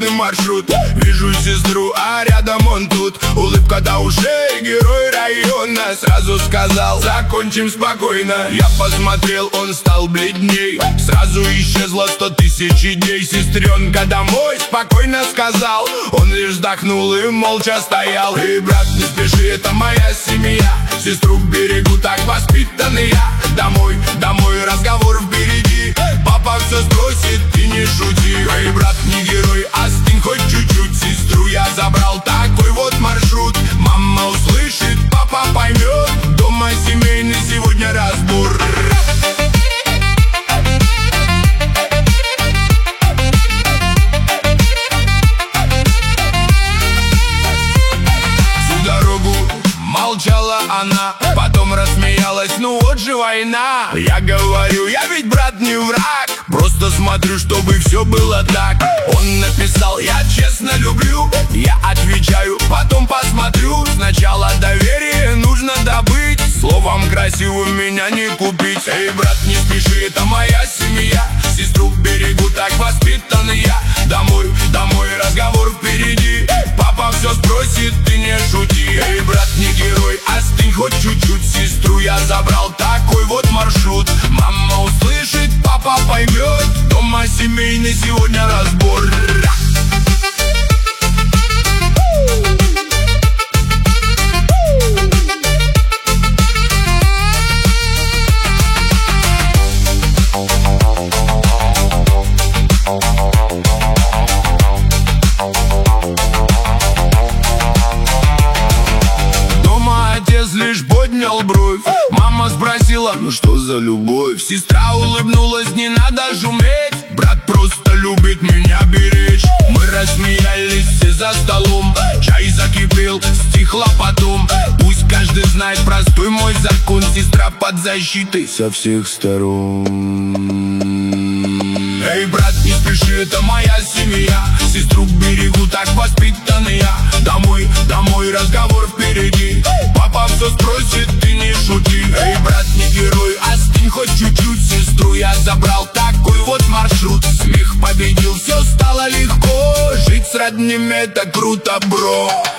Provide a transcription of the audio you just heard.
маршрутный маршрут. Вижу сестру, а рядом он тут. Улыбка до ушей, герой района. Сразу сказал, закончим спокойно. Я посмотрел, он стал бледней. Сразу исчезло 100 тысяч идей. Сестренка домой, спокойно сказал. Он лишь вздохнул и молча стоял. Эй, брат, не спеши, это моя семья. Сестру берегу, так воспитанный я. Домой, домой, разговор впереди. Папа все спросит, ты не шути. Эй, брат, не герой, остынь хоть чуть-чуть. Сестру я забрал, такой вот маршрут. Мама услышит, папа поймет. Дома семейный сегодня разбор. Молчала она, потом рассмеялась, ну вот же война. Я говорю, я ведь брат не враг, просто смотрю, чтобы все было так. Он написал, я честно люблю. Я отвечаю, потом посмотрю. Сначала доверие нужно добыть, словом красивым меня не купить. Эй, брат, не спеши, это моя семья. Сестру берегу, так воспитанный я. Домой, домой, разговор впереди. Папа все спросит, ты не шути. Эй, брат, не герой, остынь хоть чуть-чуть. Сестру я забрал, такой вот маршрут. Мама услышит, папа поймет. Дома семейный сегодня разбор. Лишь поднял бровь. Мама спросила, ну что за любовь? Сестра улыбнулась, не надо шуметь. Брат просто любит меня беречь. Мы рассмеялись все за столом. Чай закипел, стихло потом. Пусть каждый знает простой мой закон. Сестра под защитой со всех сторон. Эй, брат, не спеши, это моя семья. Сестру берегу, так воспитанный я. Домой, домой, разговор впереди. Папа все спросит, ты не шути. Эй, брат, не герой, остынь хоть чуть-чуть. Сестру я забрал, такой вот маршрут. Смех победил, все стало легко. Жить с родными это круто, бро.